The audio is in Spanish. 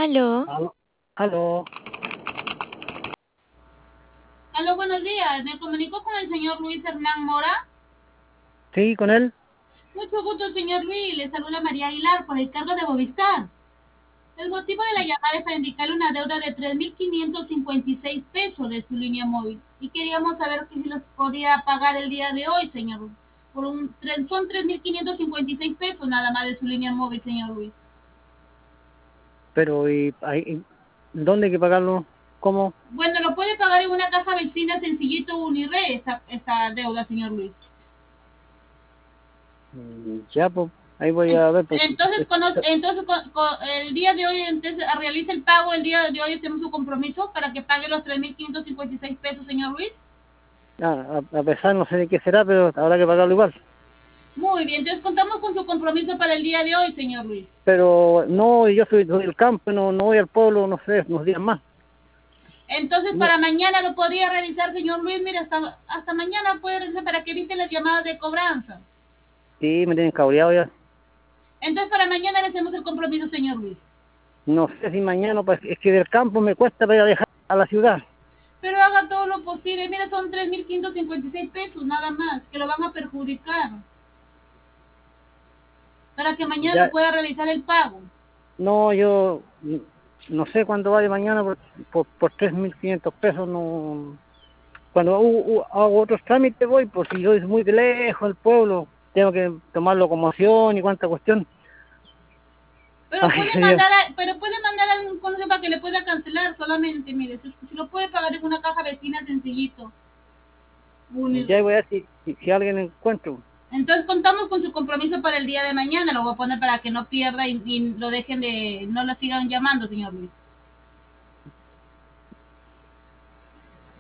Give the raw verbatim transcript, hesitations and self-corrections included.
Aló, Aló. Aló. Aló, buenos días. Me comunico con el señor Luis Hernán Mora. Sí, con él. Mucho gusto, señor Luis. Le saluda María Aguilar por el cargo de Movistar. El motivo de la llamada es para indicarle una deuda de tres mil quinientos cincuenta y seis pesos de su línea móvil. Y queríamos saber que si los podía pagar el día de hoy, señor. Por un, tres- son tres mil quinientos cincuenta y seis pesos nada más de su línea móvil, señor Luis. Pero, ¿y ahí, dónde hay que pagarlo? ¿Cómo? Bueno, lo puede pagar en una caja vecina sencillito Unirre esa, esa deuda, señor Luis. Mm, Ya, pues, ahí voy a ver, porque... Entonces, cono- entonces con- con- el día de hoy entonces, realiza el pago, el día de hoy hacemos su compromiso para que pague los tres mil quinientos cincuenta y seis pesos, señor Luis. ah, a, a pesar, no sé de qué será, pero habrá que pagarlo igual. Muy bien, entonces contamos con su compromiso para el día de hoy, señor Luis. Pero no, yo soy, soy del campo, no, no voy al pueblo, no sé, unos días más. Entonces, No, para mañana lo podría realizar, señor Luis. Mire, hasta, hasta mañana puede realizar para que evite las llamadas de cobranza. sí, me tienen cabreado ya. Entonces, para mañana le hacemos el compromiso, señor Luis. No sé si mañana, pues, es que del campo me cuesta para ir a dejar a la ciudad. Pero haga todo lo posible. Mira, son tres mil quinientos cincuenta y seis pesos nada más, que lo van a perjudicar. Para que mañana Ya, lo pueda realizar el pago. no, yo mm, no sé cuándo vaya mañana por, por, por tres mil quinientos pesos, no. Cuando u- u- hago otros trámites voy, por si yo es muy de lejos el pueblo, tengo que tomar locomoción y cuánta cuestión. Pero Ay, puede Dios. mandar, a, pero puede mandar algún consejo para que le pueda cancelar solamente, mire, si, si lo puede pagar en una caja vecina sencillito. Ya Unirre. voy a ver si, si, si alguien encuentro. Entonces contamos con su compromiso para el día de mañana, lo voy a poner para que no pierda y, y lo dejen de, no lo sigan llamando, señor Luis.